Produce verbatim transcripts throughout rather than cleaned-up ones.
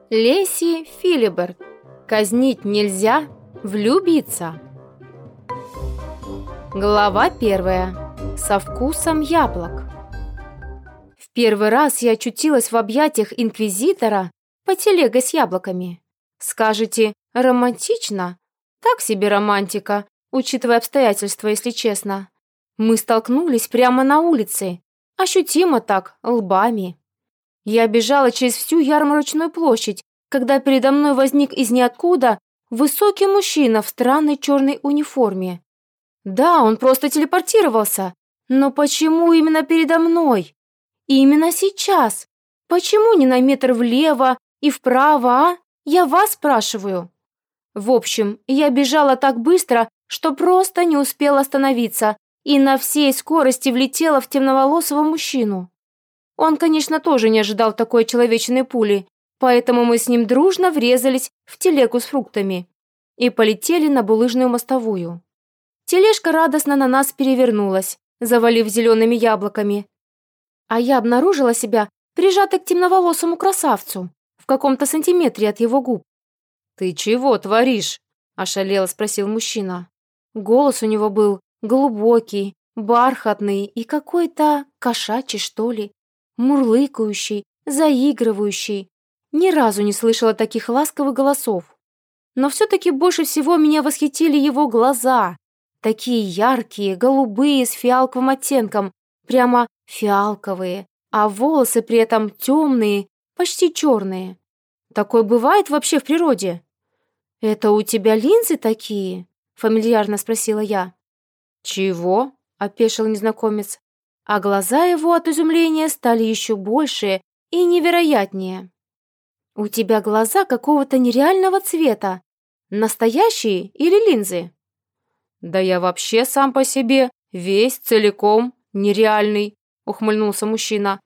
Леси Филиберт. Казнить нельзя, влюбиться. Глава первая. Со вкусом яблок. В первый раз я очутилась в объятиях инквизитора по телеге с яблоками. Скажете, романтично? Так себе романтика, учитывая обстоятельства, если честно. Мы столкнулись прямо на улице, ощутимо так, лбами. Я бежала через всю ярмарочную площадь, когда передо мной возник из ниоткуда высокий мужчина в странной черной униформе. Да, он просто телепортировался, но почему именно передо мной? И именно сейчас? Почему не на метр влево и вправо, а? Я вас спрашиваю. В общем, я бежала так быстро, что просто не успела остановиться и на всей скорости влетела в темноволосого мужчину. Он, конечно, тоже не ожидал такой человечной пули, поэтому мы с ним дружно врезались в телегу с фруктами и полетели на булыжную мостовую. Тележка радостно на нас перевернулась, завалив зелеными яблоками, а я обнаружила себя прижатой к темноволосому красавцу в каком-то сантиметре от его губ. «Ты чего творишь?» – ошалело спросил мужчина. Голос у него был глубокий, бархатный и какой-то кошачий, что ли. Мурлыкающий, заигрывающий. Ни разу не слышала таких ласковых голосов. Но все-таки больше всего меня восхитили его глаза. Такие яркие, голубые, с фиалковым оттенком. Прямо фиалковые. А волосы при этом темные, почти черные. Такое бывает вообще в природе? «Это у тебя линзы такие?» – фамильярно спросила я. «Чего?» – опешил незнакомец. А глаза его от изумления стали еще больше и невероятнее. «У тебя глаза какого-то нереального цвета. Настоящие или линзы?» «Да я вообще сам по себе, весь целиком нереальный», — ухмыльнулся мужчина.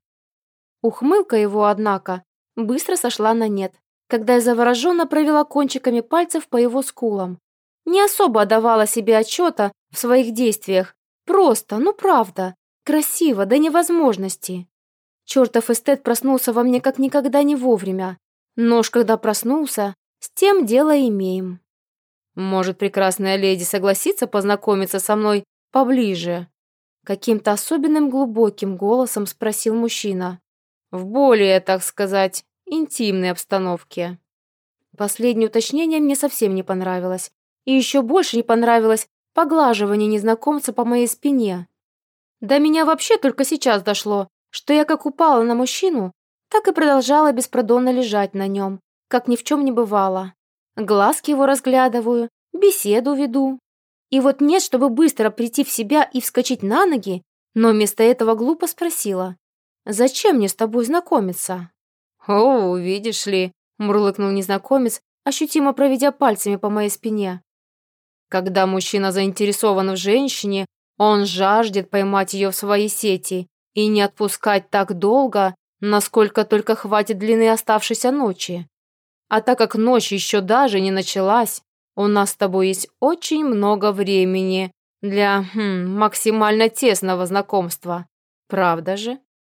Ухмылка его, однако, быстро сошла на нет, когда я завороженно провела кончиками пальцев по его скулам. Не особо отдавала себе отчета в своих действиях. Просто, ну правда. Красиво до невозможности. Чертов эстет проснулся во мне как никогда не вовремя. Но уж когда проснулся, с тем дело имеем. «Может, прекрасная леди согласится познакомиться со мной поближе?» Каким-то особенным глубоким голосом спросил мужчина. В более, так сказать, интимной обстановке. Последнее уточнение мне совсем не понравилось. И еще больше не понравилось поглаживание незнакомца по моей спине. До меня вообще только сейчас дошло, что я как упала на мужчину, так и продолжала беспардонно лежать на нем, как ни в чем не бывало. Глазки его разглядываю, беседу веду. И вот нет, чтобы быстро прийти в себя и вскочить на ноги, но вместо этого глупо спросила: «Зачем мне с тобой знакомиться?» «О, видишь ли», — мурлыкнул незнакомец, ощутимо проведя пальцами по моей спине. «Когда мужчина заинтересован в женщине, он жаждет поймать ее в свои сети и не отпускать так долго, насколько только хватит длины оставшейся ночи. А так как ночь еще даже не началась, у нас с тобой есть очень много времени для хм, максимально тесного знакомства. Правда же?»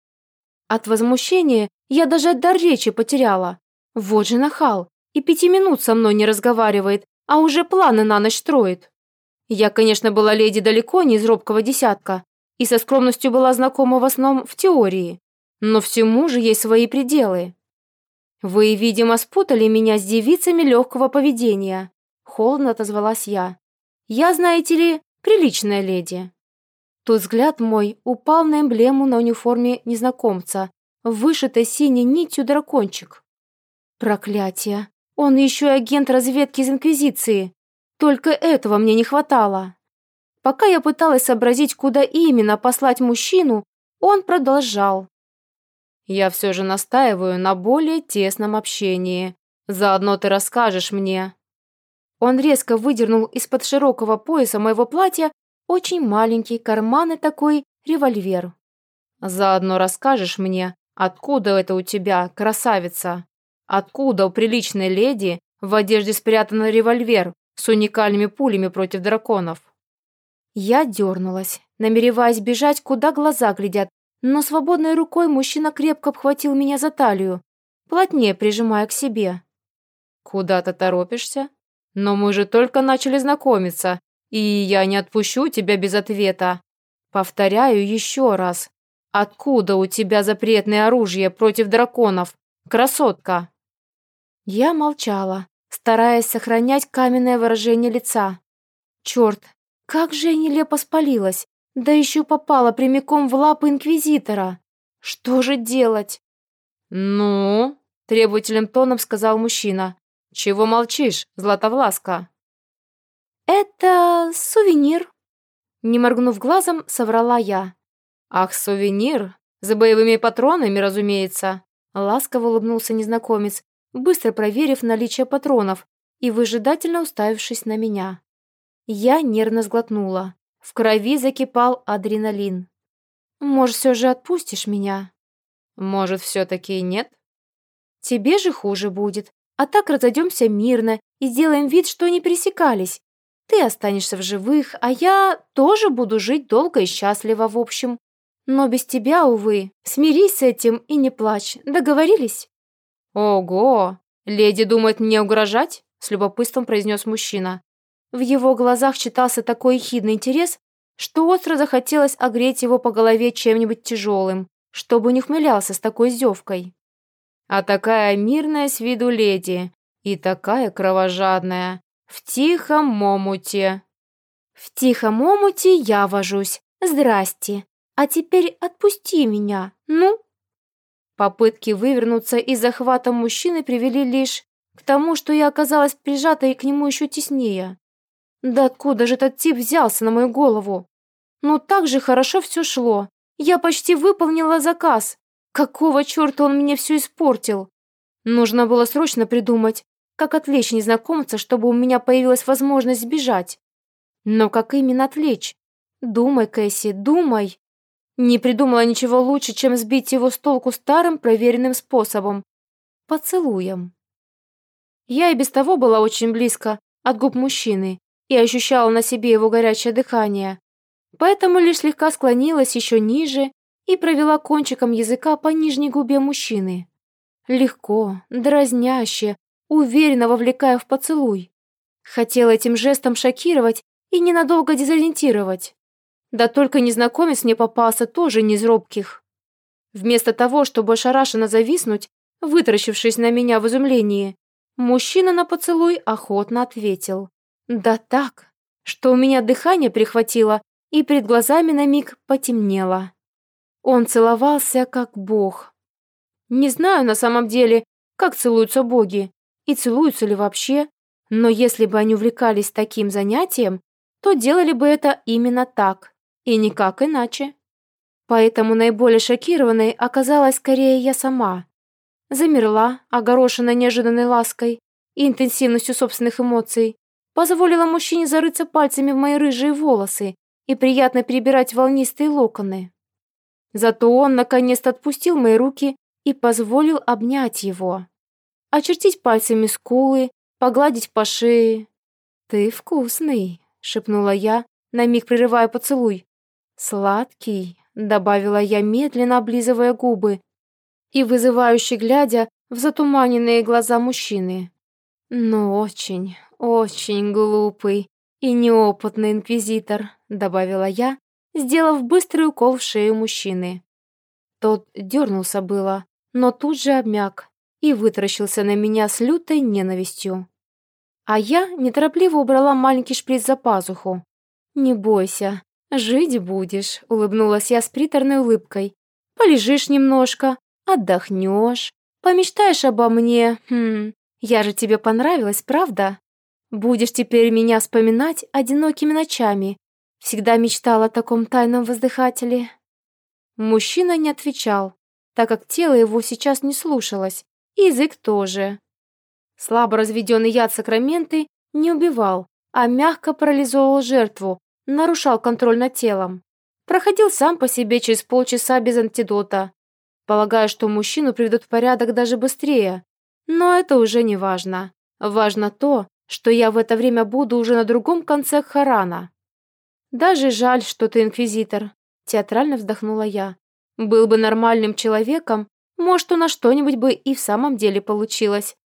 От возмущения я даже дар речи потеряла. Вот же нахал, и пяти минут со мной не разговаривает, а уже планы на ночь строит. Я, конечно, была леди далеко не из робкого десятка и со скромностью была знакома в основном в теории, но всему же есть свои пределы. «Вы, видимо, спутали меня с девицами легкого поведения», — холодно отозвалась я. «Я, знаете ли, приличная леди». Тут взгляд мой упал на эмблему на униформе незнакомца, вышитой синей нитью дракончик. Проклятие! Он еще и агент разведки из Инквизиции. Только этого мне не хватало. Пока я пыталась сообразить, куда именно послать мужчину, он продолжал. «Я все же настаиваю на более тесном общении. Заодно ты расскажешь мне». Он резко выдернул из-под широкого пояса моего платья очень маленький карманный такой револьвер. «Заодно расскажешь мне, откуда это у тебя, красавица? Откуда у приличной леди в одежде спрятан револьвер с уникальными пулями против драконов?» Я дернулась, намереваясь бежать, куда глаза глядят, но свободной рукой мужчина крепко обхватил меня за талию, плотнее прижимая к себе. «Куда ты торопишься? Но мы же только начали знакомиться, и я не отпущу тебя без ответа. Повторяю еще раз. Откуда у тебя запретное оружие против драконов, красотка?» Я молчала, стараясь сохранять каменное выражение лица. Черт, как же я нелепо спалилась, да еще попала прямиком в лапы инквизитора. Что же делать? «Ну?» – требовательным тоном сказал мужчина. «Чего молчишь, Златовласка?» «Это сувенир», — не моргнув глазом, соврала я. «Ах, сувенир? За боевыми патронами, разумеется!» Ласково улыбнулся незнакомец, быстро проверив наличие патронов и выжидательно уставившись на меня. Я нервно сглотнула. В крови закипал адреналин. «Может, все же отпустишь меня?» «Может, все-таки нет?» «Тебе же хуже будет. А так разойдемся мирно и сделаем вид, что не пересекались. Ты останешься в живых, а я тоже буду жить долго и счастливо, в общем. Но без тебя, увы. Смирись с этим и не плачь. Договорились?» «Ого! Леди думает мне угрожать?» — с любопытством произнес мужчина. В его глазах читался такой ехидный интерес, что остро захотелось огреть его по голове чем-нибудь тяжелым, чтобы не ухмылялся с такой издевкой. «А такая мирная с виду леди и такая кровожадная, в тихом омуте». «В тихом омуте я вожусь. Здрасте. А теперь отпусти меня, ну?» Попытки вывернуться из захвата мужчины привели лишь к тому, что я оказалась прижатой к нему еще теснее. Да откуда же этот тип взялся на мою голову? Ну так же хорошо все шло. Я почти выполнила заказ. Какого черта он мне все испортил? Нужно было срочно придумать, как отвлечь незнакомца, чтобы у меня появилась возможность сбежать. Но как именно отвлечь? Думай, Кэсси, думай. Не придумала ничего лучше, чем сбить его с толку старым проверенным способом. Поцелуем. Я и без того была очень близко от губ мужчины и ощущала на себе его горячее дыхание. Поэтому лишь слегка склонилась еще ниже и провела кончиком языка по нижней губе мужчины. Легко, дразняще, уверенно вовлекая в поцелуй. Хотела этим жестом шокировать и ненадолго дезориентировать. Да только незнакомец мне попался тоже не из робких. Вместо того, чтобы ошарашенно зависнуть, вытаращившись на меня в изумлении, мужчина на поцелуй охотно ответил. Да так, что у меня дыхание перехватило и перед глазами на миг потемнело. Он целовался как бог. Не знаю на самом деле, как целуются боги и целуются ли вообще, но если бы они увлекались таким занятием, то делали бы это именно так и никак иначе. Поэтому наиболее шокированной оказалась скорее я сама. Замерла, огорошенная неожиданной лаской и интенсивностью собственных эмоций, позволила мужчине зарыться пальцами в мои рыжие волосы и приятно перебирать волнистые локоны. Зато он наконец-то отпустил мои руки и позволил обнять его. Очертить пальцами скулы, погладить по шее. «Ты вкусный», — шепнула я, на миг прерывая поцелуй. «Сладкий», — добавила я, медленно облизывая губы и вызывающе глядя в затуманенные глаза мужчины. «Но очень, очень глупый и неопытный инквизитор», — добавила я, сделав быстрый укол в шею мужчины. Тот дернулся было, но тут же обмяк и вытаращился на меня с лютой ненавистью. А я неторопливо убрала маленький шприц за пазуху. «Не бойся, жить будешь», — улыбнулась я с приторной улыбкой. «Полежишь немножко, отдохнешь, помечтаешь обо мне. Хм, я же тебе понравилась, правда? Будешь теперь меня вспоминать одинокими ночами. Всегда мечтала о таком тайном воздыхателе». Мужчина не отвечал, так как тело его сейчас не слушалось, и язык тоже. Слабо разведенный яд сакраменты не убивал, а мягко парализовал жертву, нарушал контроль над телом. Проходил сам по себе через полчаса без антидота. Полагаю, что мужчину приведут в порядок даже быстрее. Но это уже не важно. Важно то, что я в это время буду уже на другом конце Харана. «Даже жаль, что ты инквизитор», — театрально вздохнула я. «Был бы нормальным человеком, Может, у нас что-нибудь бы и в самом деле получилось.